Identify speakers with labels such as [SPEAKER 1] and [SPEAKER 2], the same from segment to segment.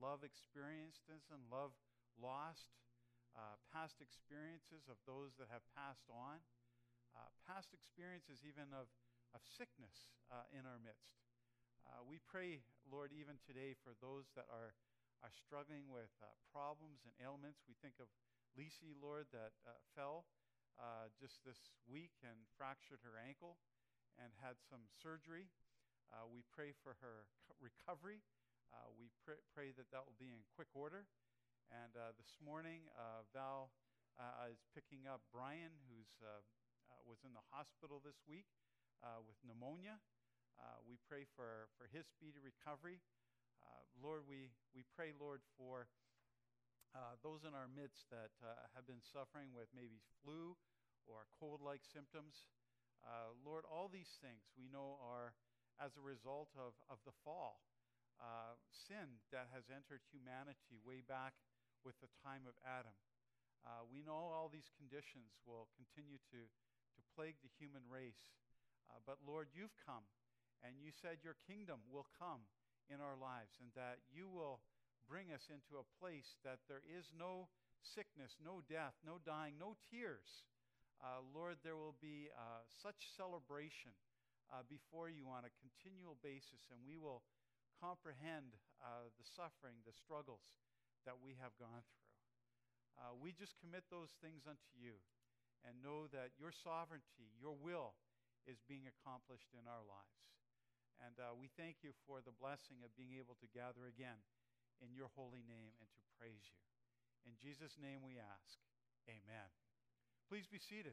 [SPEAKER 1] love experiences and love lost, past experiences of those that have passed on, past experiences even of sickness in our midst. We pray, Lord, even today for those that are struggling with problems and ailments. We think of Lisi, Lord, that fell just this week and fractured her ankle and had some surgery. We pray for her recovery. We pray that will be in quick order. And this morning, Val is picking up Brian, who's was in the hospital this week with pneumonia. We pray for his speedy recovery. Lord, we pray, Lord, for those in our midst that have been suffering with maybe flu or cold-like symptoms. Lord, all these things we know are as a result of the fall, sin that has entered humanity way back with the time of Adam. We know all these conditions will continue to plague the human race. But Lord, you've come, and you said your kingdom will come in our lives, and that you will bring us into a place that there is no sickness, no death, no dying, no tears. Lord, there will be such celebration before you on a continual basis, and we will comprehend the suffering, the struggles that we have gone through. We just commit those things unto you and know that your sovereignty, your will, is being accomplished in our lives. And we thank you for the blessing of being able to gather again in your holy name and to praise you. In Jesus' name we ask, amen. Please be seated.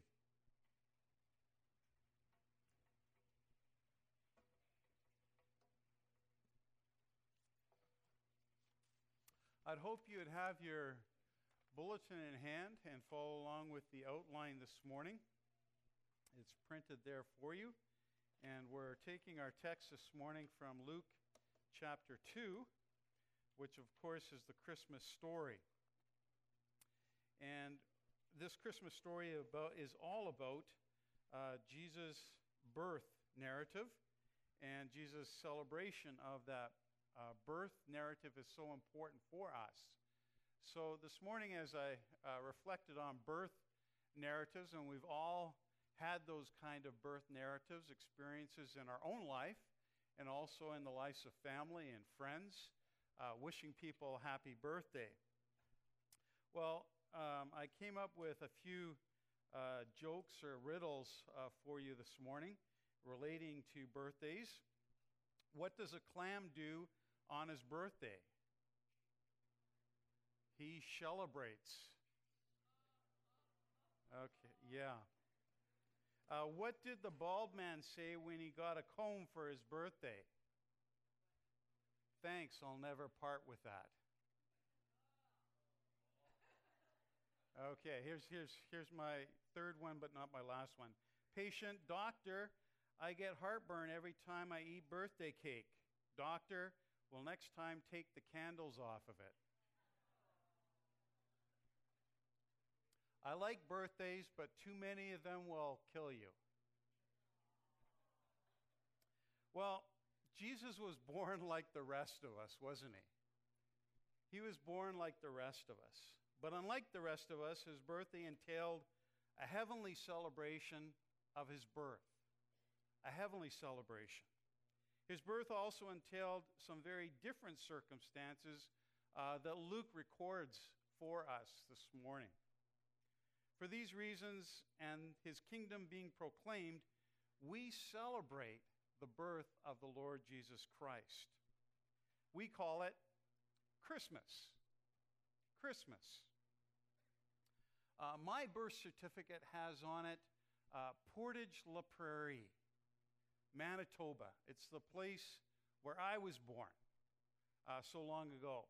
[SPEAKER 1] I'd hope you'd have your bulletin in hand and follow along with the outline this morning. It's printed there for you. And we're taking our text this morning from Luke chapter 2, which of course is the Christmas story. And this Christmas story is all about Jesus' birth narrative, and Jesus' celebration of that birth narrative is so important for us. So this morning, as I reflected on birth narratives, and we've all had those kind of birth narratives, experiences in our own life, and also in the lives of family and friends, wishing people a happy birthday. Well, I came up with a few jokes or riddles for you this morning relating to birthdays. What does a clam do on his birthday? He celebrates. Okay, yeah. What did the bald man say when he got a comb for his birthday? Thanks, I'll never part with that. Okay, here's my third one, but not my last one. Patient, doctor, I get heartburn every time I eat birthday cake. Doctor, well, next time take the candles off of it. I like birthdays, but too many of them will kill you. Well, Jesus was born like the rest of us, wasn't he? He was born like the rest of us. But unlike the rest of us, his birthday entailed a heavenly celebration of his birth. A heavenly celebration. His birth also entailed some very different circumstances that Luke records for us this morning. For these reasons, and his kingdom being proclaimed, we celebrate the birth of the Lord Jesus Christ. We call it Christmas. Christmas. My birth certificate has on it Portage La Prairie, Manitoba. It's the place where I was born so long ago.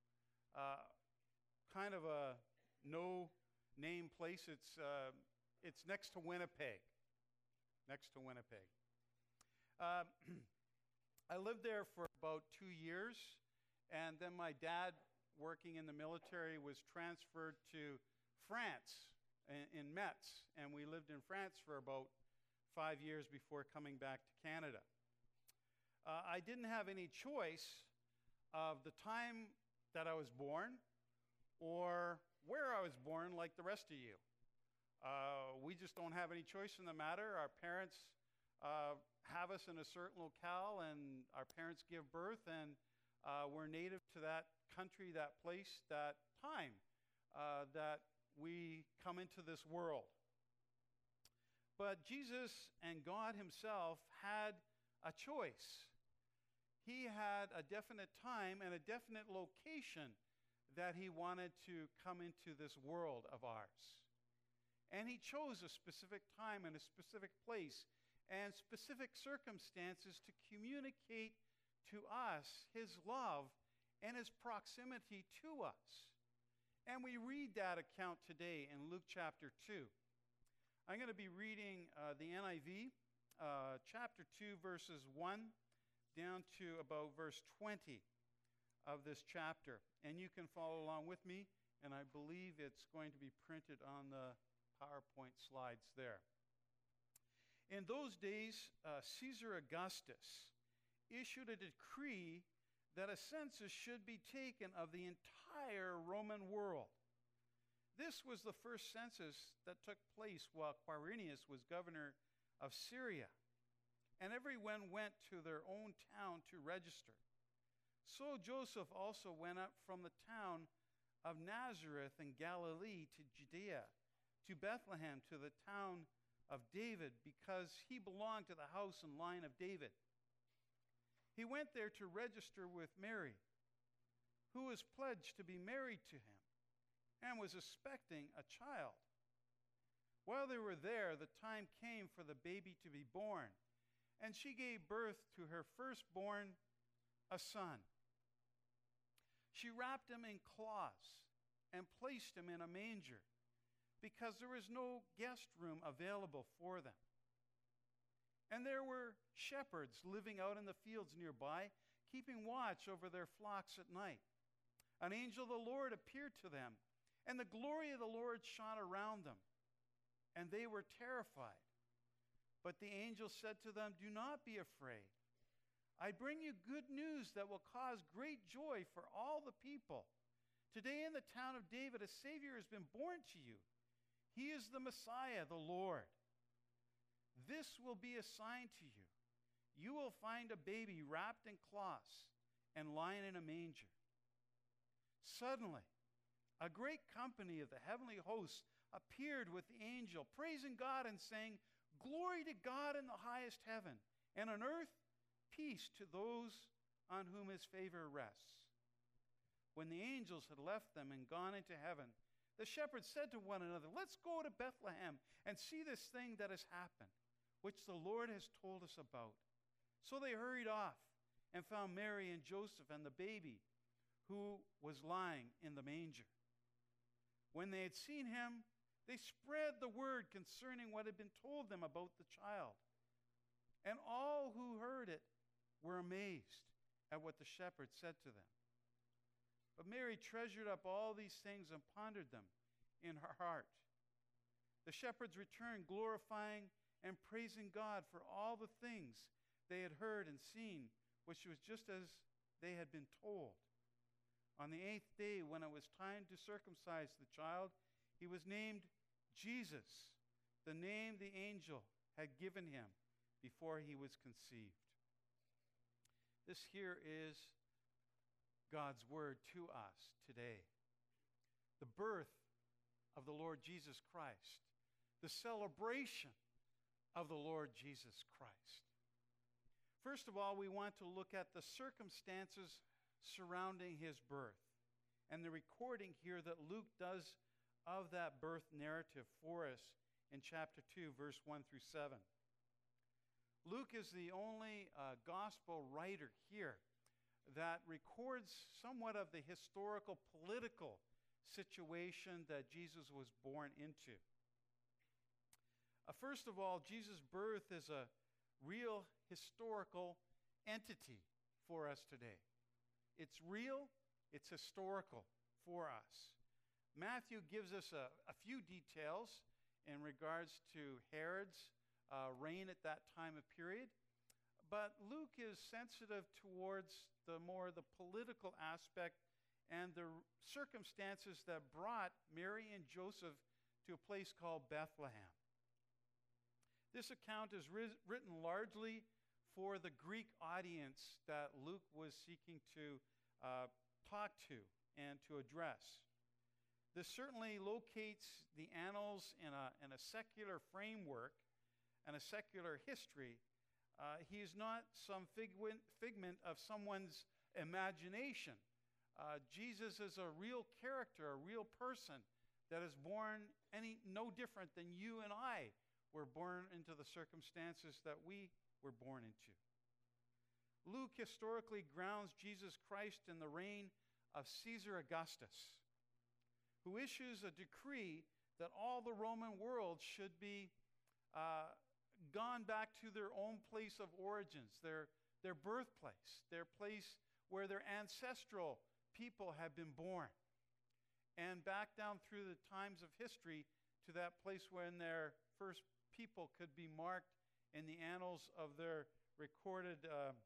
[SPEAKER 1] Kind of a no-name place. It's next to Winnipeg. Next to Winnipeg. I lived there for about 2 years, and then my dad, working in the military, was transferred to France in Metz, and we lived in France for about 5 years before coming back to Canada. I didn't have any choice of the time that I was born or where I was born like the rest of you. We just don't have any choice in the matter. Our parents have us in a certain locale, and our parents give birth, and we're native to that country, that place, that time that we come into this world. But Jesus and God himself had a choice. He had a definite time and a definite location that he wanted to come into this world of ours. And he chose a specific time and a specific place and specific circumstances to communicate to us his love and his proximity to us. And we read that account today in Luke chapter 2. I'm going to be reading the NIV, chapter 2, verses 1 down to about verse 20 of this chapter. And you can follow along with me, and I believe it's going to be printed on the PowerPoint slides there. In those days, Caesar Augustus issued a decree that a census should be taken of the entire Roman world. This was the first census that took place while Quirinius was governor of Syria, and everyone went to their own town to register. So Joseph also went up from the town of Nazareth in Galilee to Judea, to Bethlehem, to the town of David, because he belonged to the house and line of David. He went there to register with Mary, who was pledged to be married to him and was expecting a child. While they were there, the time came for the baby to be born, and she gave birth to her firstborn, a son. She wrapped him in cloths and placed him in a manger, because there was no guest room available for them. And there were shepherds living out in the fields nearby, keeping watch over their flocks at night. An angel of the Lord appeared to them, and the glory of the Lord shone around them, and they were terrified. But the angel said to them, "Do not be afraid. I bring you good news that will cause great joy for all the people. Today in the town of David, a Savior has been born to you. He is the Messiah, the Lord. This will be a sign to you. You will find a baby wrapped in cloths and lying in a manger." Suddenly, a great company of the heavenly hosts appeared with the angel, praising God and saying, "Glory to God in the highest heaven, and on earth peace to those on whom his favor rests." When the angels had left them and gone into heaven, the shepherds said to one another, "Let's go to Bethlehem and see this thing that has happened, which the Lord has told us about." So they hurried off and found Mary and Joseph and the baby who was lying in the manger. When they had seen him, they spread the word concerning what had been told them about the child. And all who heard it were amazed at what the shepherds said to them. But Mary treasured up all these things and pondered them in her heart. The shepherds returned, glorifying and praising God for all the things they had heard and seen, which was just as they had been told. On the 8th day, when it was time to circumcise the child, he was named Jesus, the name the angel had given him before he was conceived. This here is God's word to us today. The birth of the Lord Jesus Christ, the celebration of the Lord Jesus Christ. First of all, we want to look at the circumstances surrounding his birth and the recording here that Luke does of that birth narrative for us in chapter 2, verse 1 through 7. Luke is the only gospel writer here that records somewhat of the historical, political situation that Jesus was born into. First of all, Jesus' birth is a real historical entity for us today. It's real, it's historical for us. Matthew gives us a few details in regards to Herod's reign at that time of period, but Luke is sensitive towards the political aspect and the circumstances that brought Mary and Joseph to a place called Bethlehem. This account is written largely for the Greek audience that Luke was seeking to talk to and to address. This certainly locates the annals in a secular framework and a secular history. He is not some figment of someone's imagination. Jesus is a real character, a real person that is born no different than you and I were born into the circumstances that we were born into. Luke historically grounds Jesus Christ in the reign of Caesar Augustus, who issues a decree that all the Roman world should be gone back to their own place of origins, their birthplace, their place where their ancestral people had been born, and back down through the times of history to that place when their first people could be marked in the annals of their recordings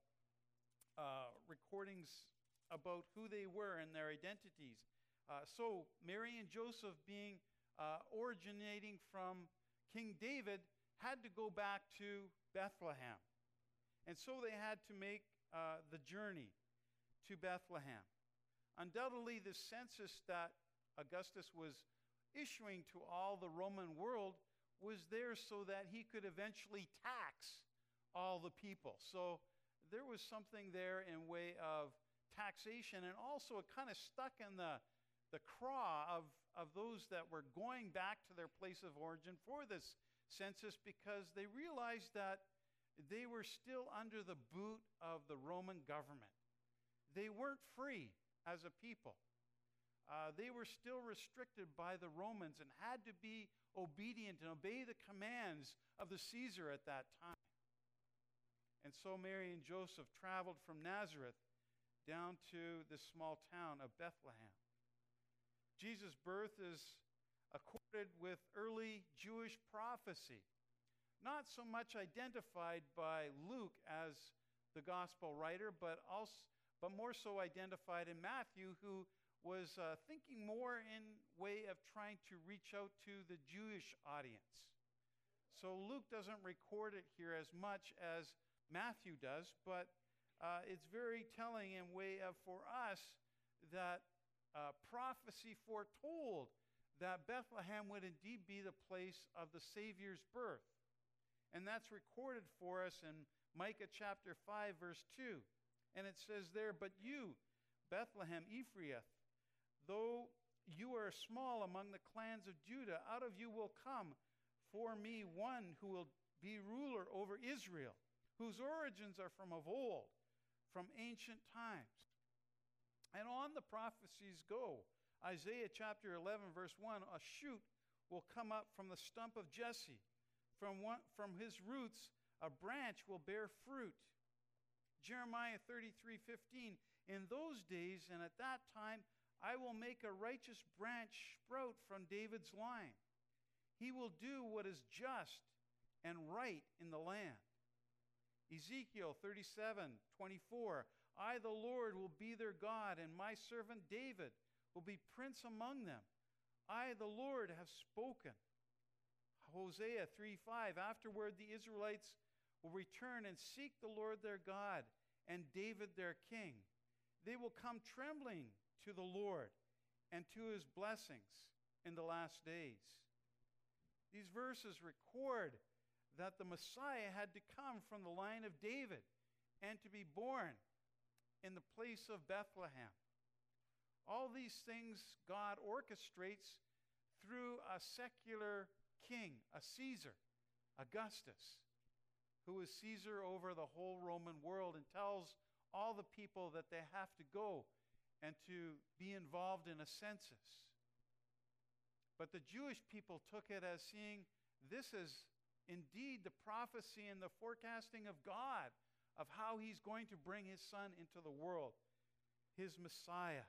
[SPEAKER 1] about who they were and their identities. So Mary and Joseph, being originating from King David, had to go back to Bethlehem. And so they had to make the journey to Bethlehem. Undoubtedly, the census that Augustus was issuing to all the Roman world was there so that he could eventually tax all the people. So there was something there in way of taxation, and also it kind of stuck in the craw of those that were going back to their place of origin for this census, because they realized that they were still under the boot of the Roman government. They weren't free as a people. They were still restricted by the Romans and had to be obedient and obey the commands of the Caesar at that time. And so Mary and Joseph traveled from Nazareth down to this small town of Bethlehem. Jesus' birth is accorded with early Jewish prophecy, not so much identified by Luke as the gospel writer, but more so identified in Matthew, who was thinking more in way of trying to reach out to the Jewish audience. So Luke doesn't record it here as much as Matthew does, but it's very telling in way of, for us, that prophecy foretold that Bethlehem would indeed be the place of the Savior's birth. And that's recorded for us in Micah chapter 5, verse 2. And it says there, "But you, Bethlehem Ephrathah, though you are small among the clans of Judah, out of you will come for me one who will be ruler over Israel, whose origins are from of old, from ancient times." And on the prophecies go. Isaiah chapter 11, verse 1, "A shoot will come up from the stump of Jesse. From his roots a branch will bear fruit." Jeremiah 33:15, "In those days and at that time I will make a righteous branch sprout from David's line. He will do what is just and right in the land." Ezekiel 37:24, "I, the Lord, will be their God, and my servant David will be prince among them. I, the Lord, have spoken." Hosea 3:5, "Afterward the Israelites will return and seek the Lord their God and David their king. They will come trembling to the Lord and to his blessings in the last days." These verses record that the Messiah had to come from the line of David and to be born in the place of Bethlehem. All these things God orchestrates through a secular king, a Caesar, Augustus, who is Caesar over the whole Roman world and tells all the people that they have to go and to be involved in a census. But the Jewish people took it as seeing this as indeed the prophecy and the forecasting of God of how he's going to bring his son into the world, his Messiah.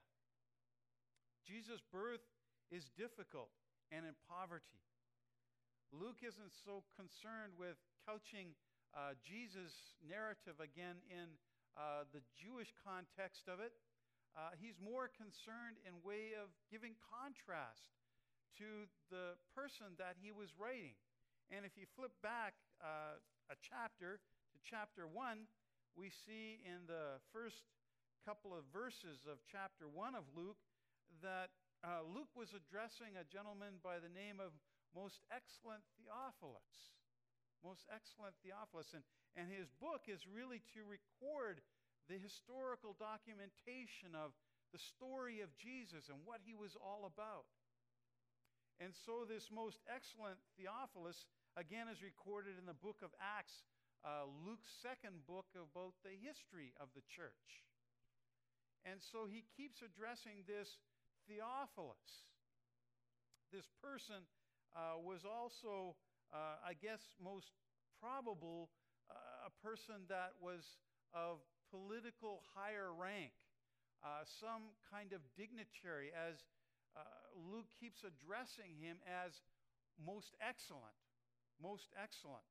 [SPEAKER 1] Jesus' birth is difficult and in poverty. Luke isn't so concerned with couching Jesus' narrative again in the Jewish context of it. He's more concerned in way of giving contrast to the person that he was writing. And if you flip back a chapter to chapter 1, we see in the first couple of verses of chapter 1 of Luke that Luke was addressing a gentleman by the name of Most Excellent Theophilus. Most Excellent Theophilus. And his book is really to record the historical documentation of the story of Jesus and what he was all about. And so this Most Excellent Theophilus, again, is recorded in the book of Acts, Luke's second book about the history of the church. And so he keeps addressing this Theophilus. This person was also, I guess, most probable a person that was of political higher rank, some kind of dignitary, as Luke keeps addressing him as most excellent, most excellent.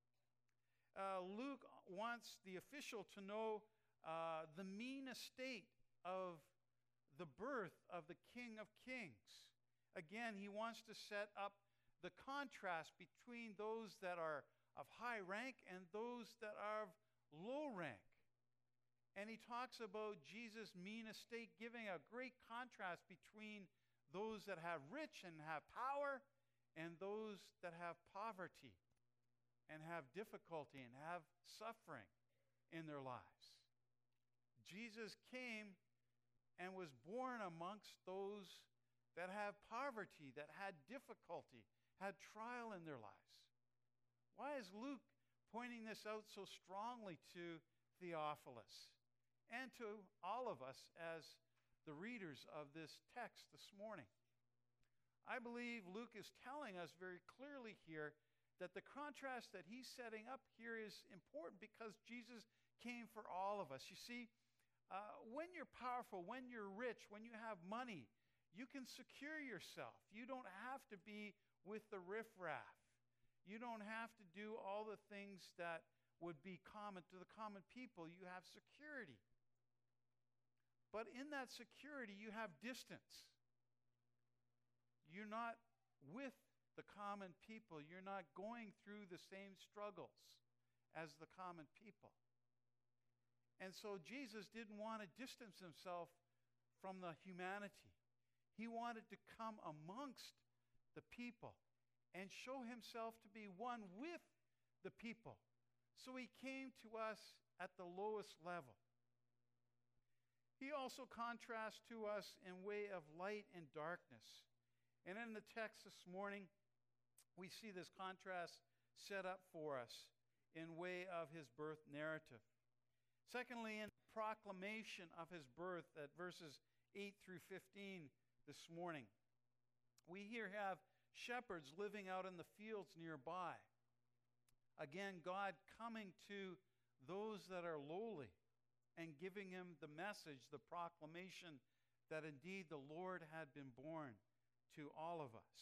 [SPEAKER 1] Luke wants the official to know the mean estate of the birth of the King of Kings. Again, he wants to set up the contrast between those that are of high rank and those that are of low rank. And he talks about Jesus' mean estate, giving a great contrast between those that have rich and have power and those that have poverty and have difficulty and have suffering in their lives. Jesus came and was born amongst those that have poverty, that had difficulty, had trial in their lives. Why is Luke pointing this out so strongly to Theophilus and to all of us as the readers of this text this morning? I believe Luke is telling us very clearly here that the contrast that he's setting up here is important because Jesus came for all of us. You see, when you're powerful, when you're rich, when you have money, you can secure yourself. You don't have to be with the riffraff. You don't have to do all the things that would be common to the common people. You have security. But in that security, you have distance. You're not with the common people. You're not going through the same struggles as the common people. And so Jesus didn't want to distance himself from the humanity. He wanted to come amongst the people and show himself to be one with the people. So he came to us at the lowest level. He also contrasts to us in way of light and darkness. And in the text this morning, we see this contrast set up for us in way of his birth narrative. Secondly, in the proclamation of his birth at verses 8 through 15 this morning, we here have shepherds living out in the fields nearby. Again, God coming to those that are lowly and giving him the message, the proclamation that indeed the Lord had been born to all of us.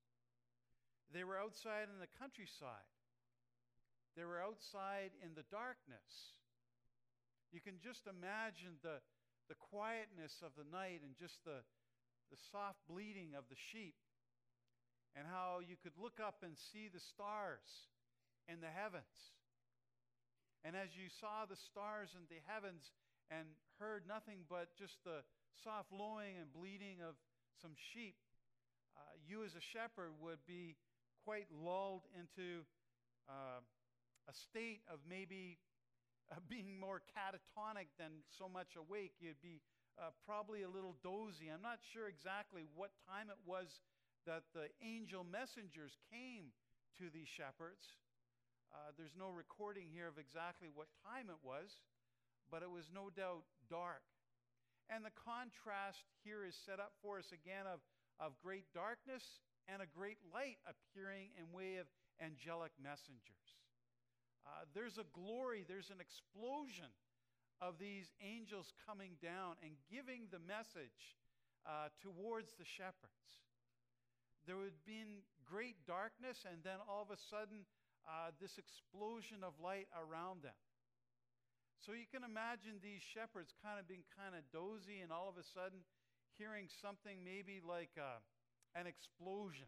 [SPEAKER 1] They were outside in the countryside. They were outside in the darkness. You can just imagine the quietness of the night and just the soft bleating of the sheep, and how you could look up and see the stars in the heavens. And as you saw the stars in the heavens and heard nothing but just the soft lowing and bleating of some sheep, you as a shepherd would be quite lulled into a state of maybe being more catatonic than so much awake. You'd be probably a little dozy. I'm not sure exactly what time it was that the angel messengers came to these shepherds. There's no recording here of exactly what time it was, but it was no doubt dark. And the contrast here is set up for us again of great darkness and a great light appearing in way of angelic messengers. There's a glory, there's an explosion of these angels coming down and giving the message towards the shepherds. There would have been great darkness, and then all of a sudden, this explosion of light around them. So you can imagine these shepherds kind of being kind of dozy and all of a sudden hearing something maybe like an explosion,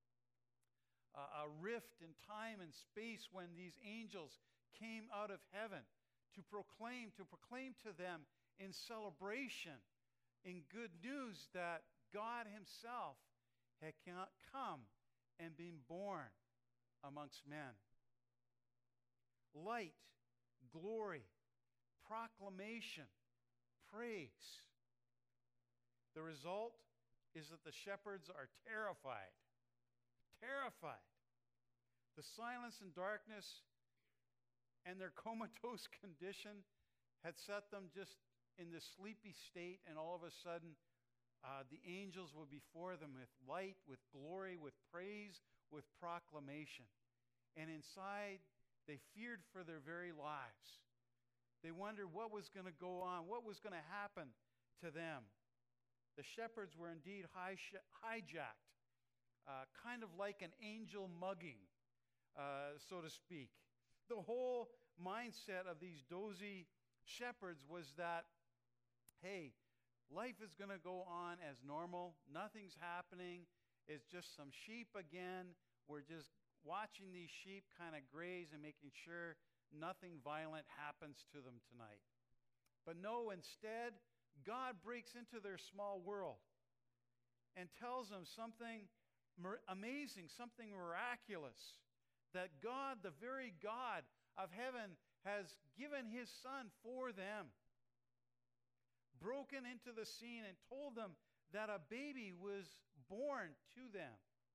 [SPEAKER 1] a rift in time and space when these angels came out of heaven to proclaim to them in celebration, in good news that God himself had come and been born amongst men. Light, glory, proclamation, praise. The result is that the shepherds are terrified. Terrified. The silence and darkness and their comatose condition had set them just in this sleepy state, and all of a sudden, the angels were before them with light, with glory, with praise, with proclamation. And inside, they feared for their very lives. They wondered what was going to go on, what was going to happen to them. The shepherds were indeed hijacked, kind of like an angel mugging, so to speak. The whole mindset of these dozy shepherds was that, hey, life is going to go on as normal. Nothing's happening. It's just some sheep again. We're just watching these sheep kind of graze and making sure nothing violent happens to them tonight. But no, instead, God breaks into their small world and tells them something amazing, something miraculous, that God, the very God of heaven, has given his Son for them. Broken into the scene and told them that a baby was born to them.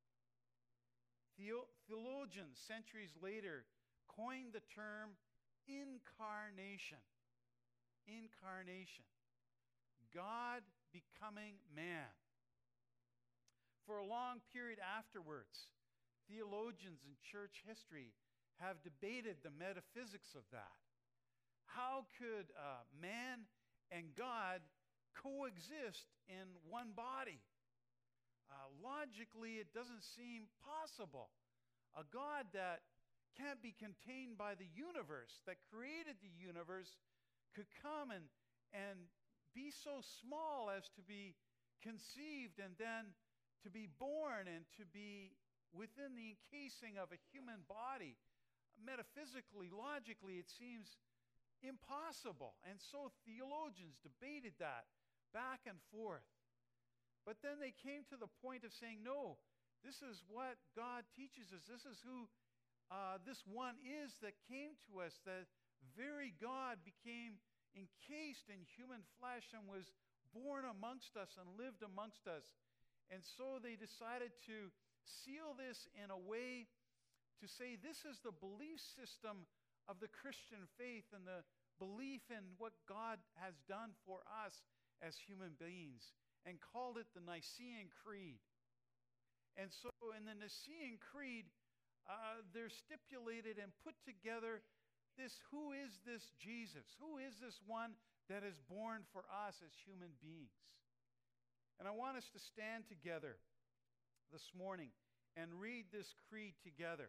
[SPEAKER 1] Theologians, centuries later, coined the term incarnation. Incarnation. God becoming man. For a long period afterwards, theologians in church history have debated the metaphysics of that. How could man and God coexist in one body? Logically, it doesn't seem possible. A God that can't be contained by the universe, that created the universe, could come and be so small as to be conceived and then to be born and to be within the encasing of a human body. Metaphysically, logically, it seems impossible. And so theologians debated that back and forth. But then they came to the point of saying, no, this is what God teaches us. This is who this one is that came to us. The very God became encased in human flesh and was born amongst us and lived amongst us. And so they decided to seal this in a way to say this is the belief system of the Christian faith and the belief in what God has done for us as human beings, and called it the Nicene Creed. And so in the Nicene Creed, they're stipulated and put together this, who is this Jesus? Who is this one that is born for us as human beings? And I want us to stand together this morning and read this creed together.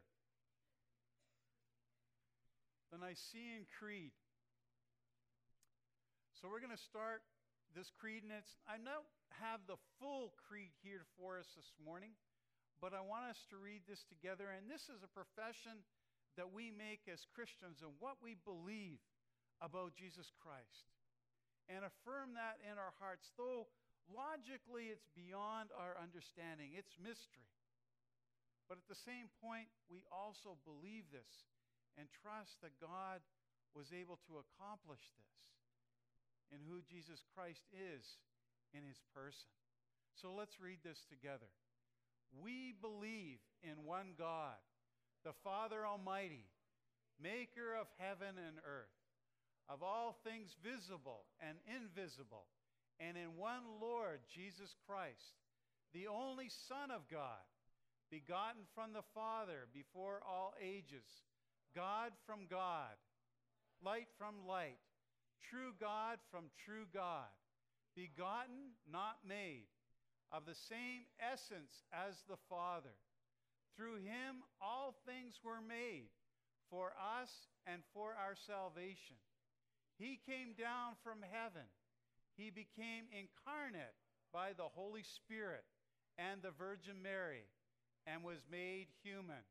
[SPEAKER 1] The Nicene Creed. So we're going to start this creed, and I don't have the full creed here for us this morning, but I want us to read this together. And this is a profession that we make as Christians and what we believe about Jesus Christ, and affirm that in our hearts, though logically it's beyond our understanding. It's mystery. But at the same point, we also believe this and trust that God was able to accomplish this in who Jesus Christ is in his person. So let's read this together. We believe in one God, the Father Almighty, maker of heaven and earth, of all things visible and invisible, and in one Lord Jesus Christ, the only Son of God, begotten from the Father before all ages, God from God, light from light, true God from true God, begotten, not made, of the same essence as the Father. Through him all things were made, for us and for our salvation. He came down from heaven. He became incarnate by the Holy Spirit and the Virgin Mary and was made human.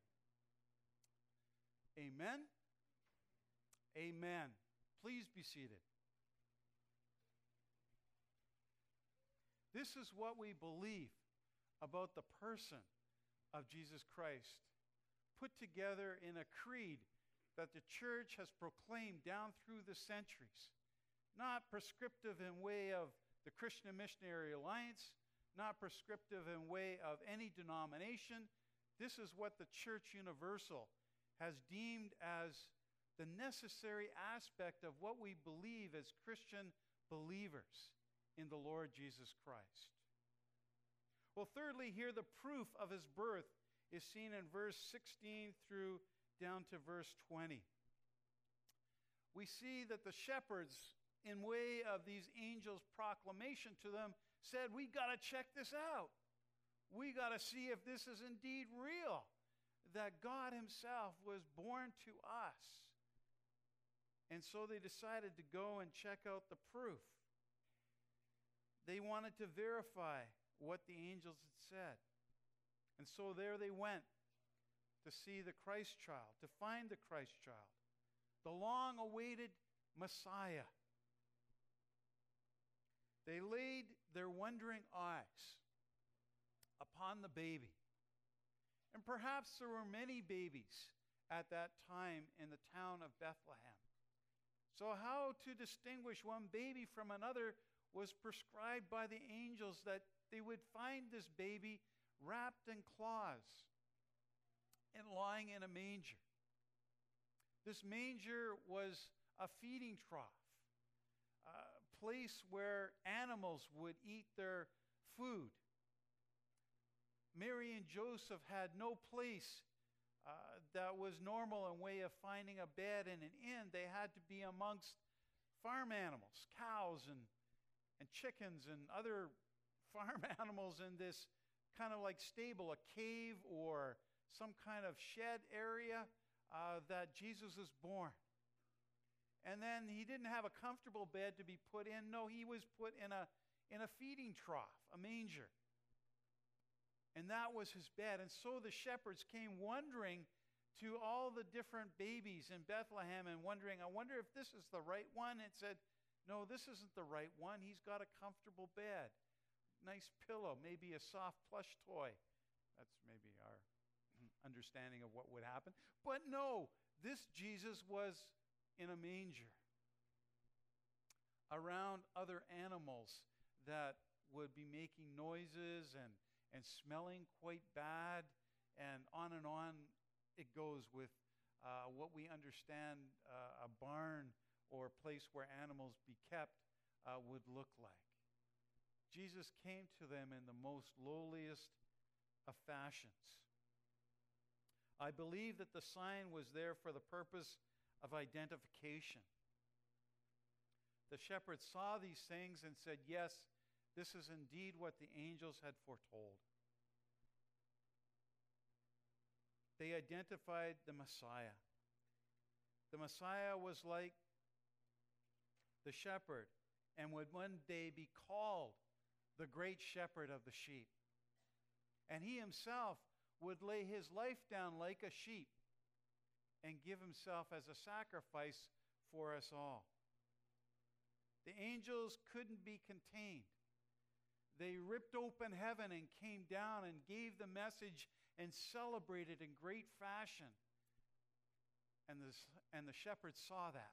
[SPEAKER 1] Amen? Amen. Please be seated. This is what we believe about the person of Jesus Christ, put together in a creed that the church has proclaimed down through the centuries. Not prescriptive in way of the Christian Missionary Alliance, not prescriptive in way of any denomination. This is what the Church Universal has deemed as the necessary aspect of what we believe as Christian believers in the Lord Jesus Christ. Well, thirdly, here the proof of his birth is seen in verse 16 through down to verse 20. We see that the shepherds, in way of these angels' proclamation to them, said, we got to check this out. We got to see if this is indeed real, that God himself was born to us. And so they decided to go and check out the proof. They wanted to verify what the angels had said. And so there they went to see the Christ child, to find the Christ child, the long-awaited Messiah. They laid their wondering eyes upon the baby. And perhaps there were many babies at that time in the town of Bethlehem. So how to distinguish one baby from another was prescribed by the angels, that they would find this baby wrapped in cloths and lying in a manger. This manger was a feeding trough, a place where animals would eat their food. Mary and Joseph had no place that was normal in way of finding a bed in an inn. They had to be amongst farm animals, cows and chickens and other farm animals in this kind of like stable, a cave or some kind of shed area that Jesus was born. And then he didn't have a comfortable bed to be put in. No, he was put in a feeding trough, a manger. And that was his bed. And so the shepherds came wondering to all the different babies in Bethlehem and wondering, I wonder if this is the right one. It said, no, this isn't the right one. He's got a comfortable bed, nice pillow, maybe a soft plush toy. That's maybe our understanding of what would happen. But no, this Jesus was in a manger around other animals that would be making noises and smelling quite bad, and on it goes with what we understand a barn or a place where animals be kept would look like. Jesus came to them in the most lowliest of fashions. I believe that the sign was there for the purpose of identification. The shepherds saw these things and said, yes, this is indeed what the angels had foretold. They identified the Messiah. The Messiah was like the shepherd and would one day be called the great shepherd of the sheep. And he himself would lay his life down like a sheep and give himself as a sacrifice for us all. The angels couldn't be contained. They ripped open heaven and came down and gave the message and celebrated in great fashion. And the shepherds saw that.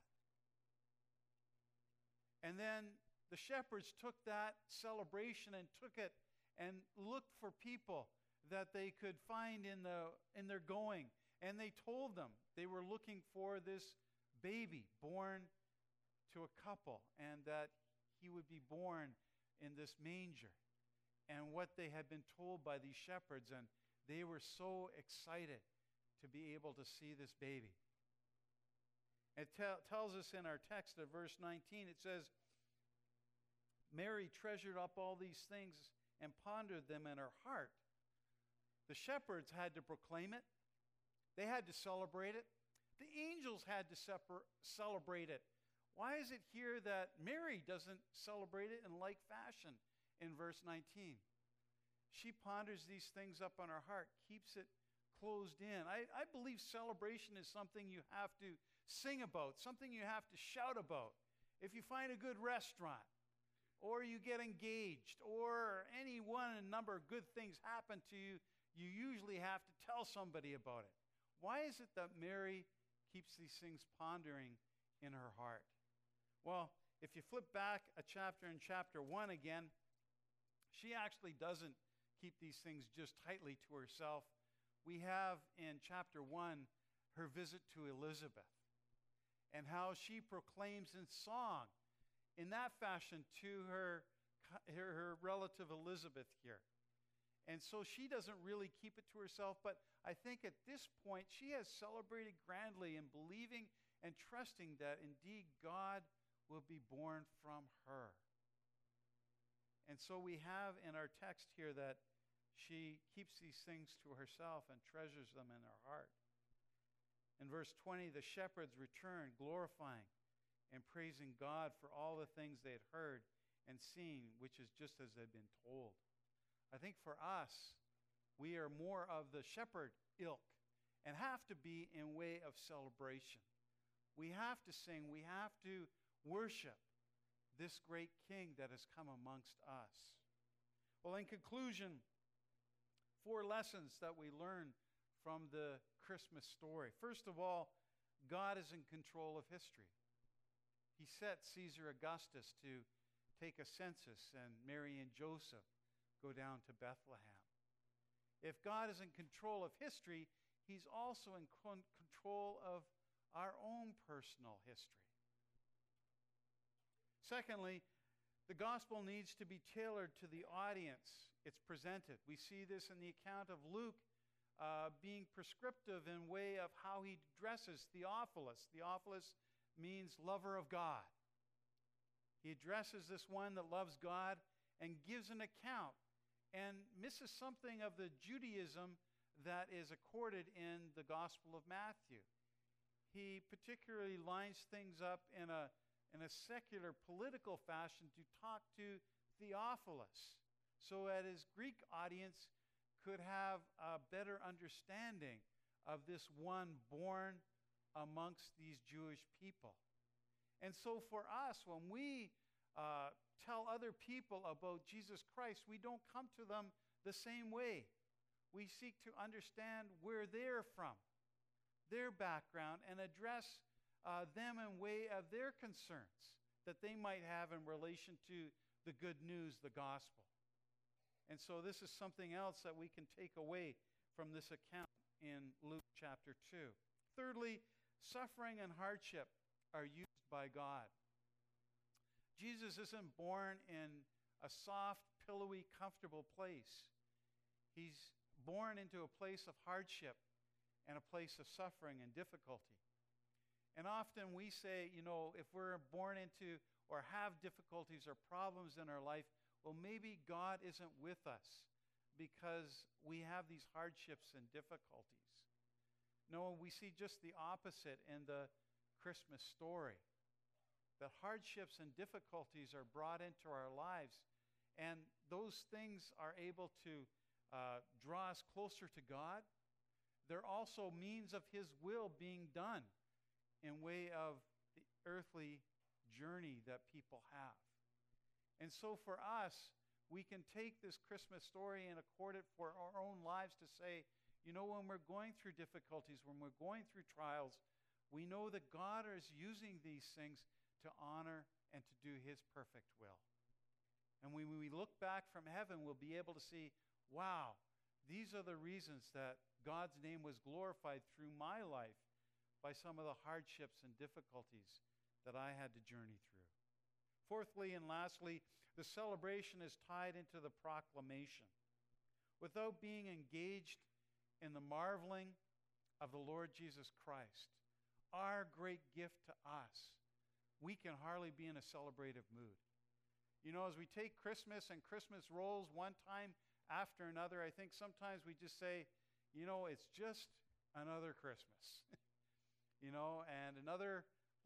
[SPEAKER 1] And then the shepherds took that celebration and took it and looked for people that they could find in their going. And they told them they were looking for this baby born to a couple, and that he would be born in this manger. And what they had been told by these shepherds, and they were so excited to be able to see this baby. It tells us in our text at verse 19, it says, Mary treasured up all these things and pondered them in her heart. The shepherds had to proclaim it. They had to celebrate it. The angels had to celebrate it Why is it here that Mary doesn't celebrate it in like fashion in verse 19? She ponders these things up on her heart, keeps it closed in. I believe celebration is something you have to sing about, something you have to shout about. If you find a good restaurant, or you get engaged, or any one number of good things happen to you, you usually have to tell somebody about it. Why is it that Mary keeps these things pondering in her heart? Well, if you flip back a chapter in chapter 1 again, she actually doesn't keep these things just tightly to herself. We have in chapter 1 her visit to Elizabeth and how she proclaims in song in that fashion to her relative Elizabeth here. And so she doesn't really keep it to herself, but I think at this point she has celebrated grandly in believing and trusting that indeed God will be born from her. And so we have in our text here that she keeps these things to herself and treasures them in her heart. In verse 20, the shepherds return, glorifying and praising God for all the things they had heard and seen, which is just as they'd been told. I think for us, we are more of the shepherd ilk and have to be in way of celebration. We have to sing, we have to worship this great King that has come amongst us. Well, in conclusion, 4 lessons that we learn from the Christmas story. First of all, God is in control of history. He set Caesar Augustus to take a census, and Mary and Joseph go down to Bethlehem. If God is in control of history, he's also in control of our own personal history. Secondly, the gospel needs to be tailored to the audience it's presented. We see this in the account of Luke being prescriptive in way of how he addresses Theophilus. Theophilus means lover of God. He addresses this one that loves God and gives an account and misses something of the Judaism that is accorded in the Gospel of Matthew. He particularly lines things up in a secular political fashion to talk to Theophilus so that his Greek audience could have a better understanding of this one born amongst these Jewish people. And so for us, when we tell other people about Jesus Christ, we don't come to them the same way. We seek to understand where they're from, their background, and address them in way of their concerns that they might have in relation to the good news, the gospel. And so this is something else that we can take away from this account in Luke chapter 2. Thirdly, suffering and hardship are used by God. Jesus isn't born in a soft, pillowy, comfortable place. He's born into a place of hardship and a place of suffering and difficulty. And often we say, if we're born into or have difficulties or problems in our life, well, maybe God isn't with us because we have these hardships and difficulties. No, we see just the opposite in the Christmas story. That hardships and difficulties are brought into our lives, and those things are able to draw us closer to God. They're also means of his will being done in way of the earthly journey that people have. And so for us, we can take this Christmas story and accord it for our own lives to say, when we're going through difficulties, when we're going through trials, we know that God is using these things to honor and to do his perfect will. And when we look back from heaven, we'll be able to see, wow, these are the reasons that God's name was glorified through my life by some of the hardships and difficulties that I had to journey through. Fourthly and lastly, the celebration is tied into the proclamation. Without being engaged in the marveling of the Lord Jesus Christ, our great gift to us, we can hardly be in a celebrative mood. As we take Christmas and Christmas rolls one time after another, I think sometimes we just say, it's just another Christmas. And another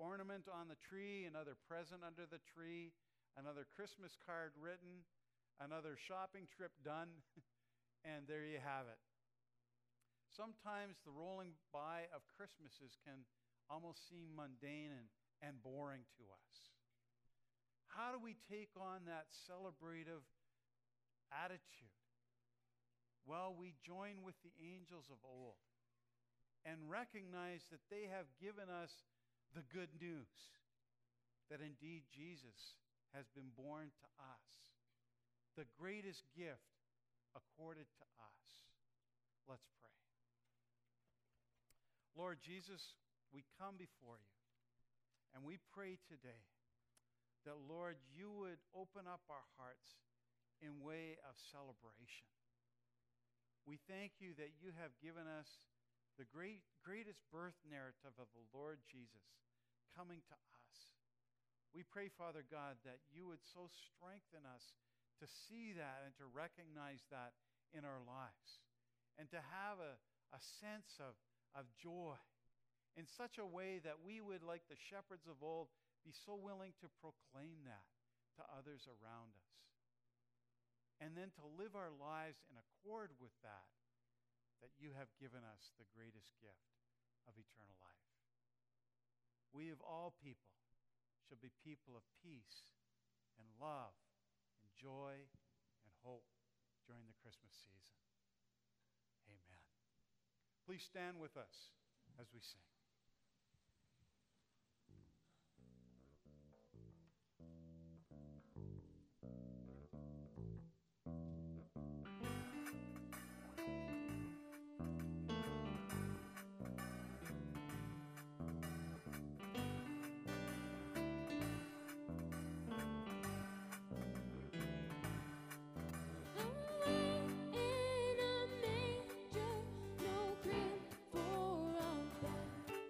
[SPEAKER 1] ornament on the tree, another present under the tree, another Christmas card written, another shopping trip done, and there you have it. Sometimes the rolling by of Christmases can almost seem mundane and boring to us. How do we take on that celebrative attitude? Well, we join with the angels of old and recognize that they have given us the good news that indeed Jesus has been born to us, the greatest gift accorded to us. Let's pray. Lord Jesus, we come before you and we pray today that, Lord, you would open up our hearts in way of celebration. We thank you that you have given us the greatest birth narrative of the Lord Jesus coming to us. We pray, Father God, that you would so strengthen us to see that and to recognize that in our lives, and to have a sense of joy in such a way that we would, like the shepherds of old, be so willing to proclaim that to others around us. And then to live our lives in accord with that you have given us the greatest gift of eternal life. We of all people shall be people of peace and love and joy and hope during the Christmas season. Amen. Please stand with us as we sing.
[SPEAKER 2] In a manger, no crib for a bed.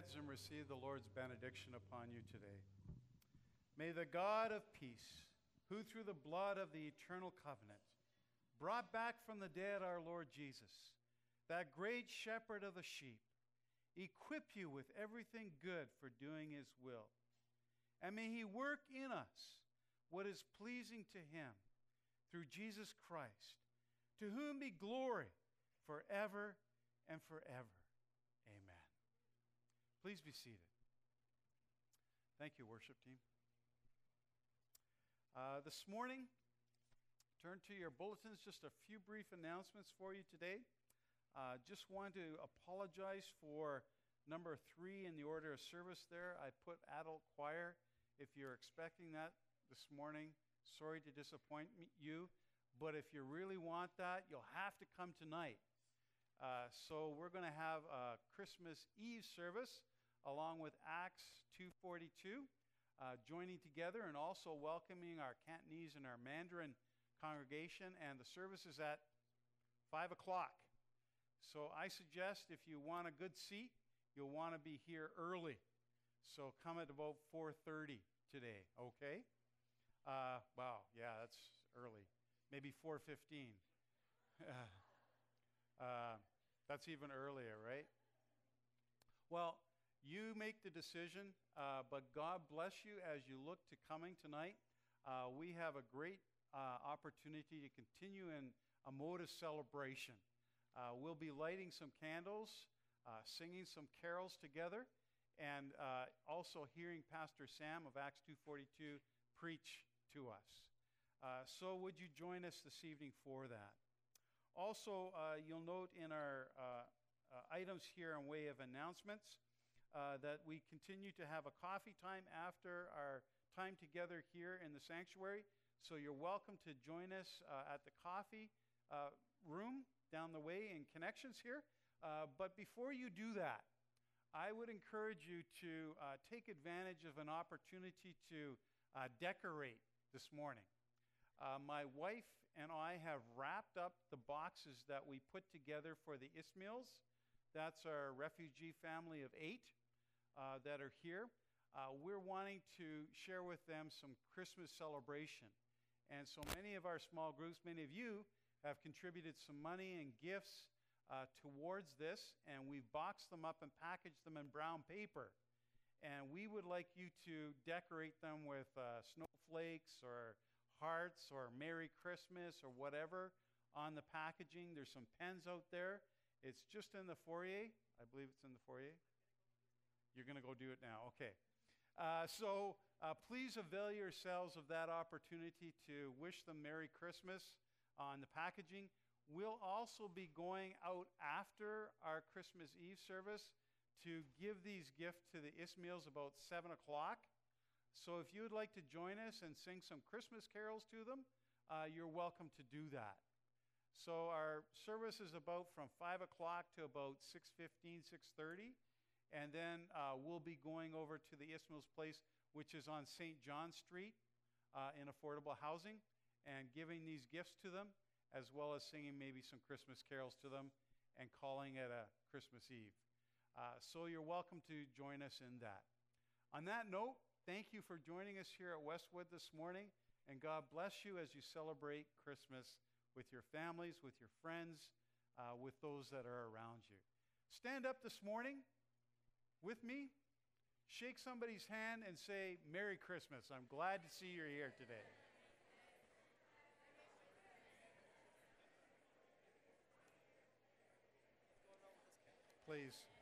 [SPEAKER 1] heads and receive the Lord's benediction upon you today. May the God of peace, who through the blood of the eternal covenant brought back from the dead our Lord Jesus, that great shepherd of the sheep, equip you with everything good for doing his will. And may he work in us what is pleasing to him through Jesus Christ, to whom be glory forever and forever. Amen. Please be seated. Thank you, worship team. This morning, turn to your bulletins, just a few brief announcements for you today. Just want to apologize for number 3 in the order of service there. I put adult choir. If you're expecting that this morning, sorry to disappoint you, but if you really want that, you'll have to come tonight. So we're going to have a Christmas Eve service along with Acts 2:42, joining together and also welcoming our Cantonese and our Mandarin congregation, and the service is at 5 o'clock. So I suggest if you want a good seat, you'll want to be here early. So come at about 4:30 today, okay? Wow, yeah, that's early. Maybe 4:15. That's even earlier, right? Well, you make the decision, but God bless you as you look to coming tonight. We have a great opportunity to continue in a mode of celebration. We'll be lighting some candles, singing some carols together, and also hearing Pastor Sam of Acts 2:42 preach to us. So would you join us this evening for that? Also, you'll note in our items here in way of announcements that we continue to have a coffee time after our time together here in the sanctuary. So you're welcome to join us at the coffee room down the way in Connections here. But before you do that, I would encourage you to take advantage of an opportunity to decorate this morning. My wife and I have wrapped up the boxes that we put together for the Ismails. That's our refugee family of 8 that are here. We're wanting to share with them some Christmas celebration. And so many of our small groups, many of you have contributed some money and gifts towards this, and we've boxed them up and packaged them in brown paper. And we would like you to decorate them with snowflakes or hearts or Merry Christmas or whatever on the packaging. There's some pens out there. It's just in the foyer. I believe it's in the foyer. You're going to go do it now. Okay. So please avail yourselves of that opportunity to wish them Merry Christmas on the packaging. We'll also be going out after our Christmas Eve service to give these gifts to the Ismails about 7 o'clock. So if you would like to join us and sing some Christmas carols to them, you're welcome to do that. So our service is about from 5 o'clock to about 6:15, 6:30. And then we'll be going over to the Ismails place, which is on St. John Street in affordable housing, and giving these gifts to them, as well as singing maybe some Christmas carols to them and calling it a Christmas Eve. So you're welcome to join us in that. On that note, thank you for joining us here at Westwood this morning, and God bless you as you celebrate Christmas with your families, with your friends, with those that are around you. Stand up this morning with me, shake somebody's hand, and say, Merry Christmas. I'm glad to see you're here today. Please.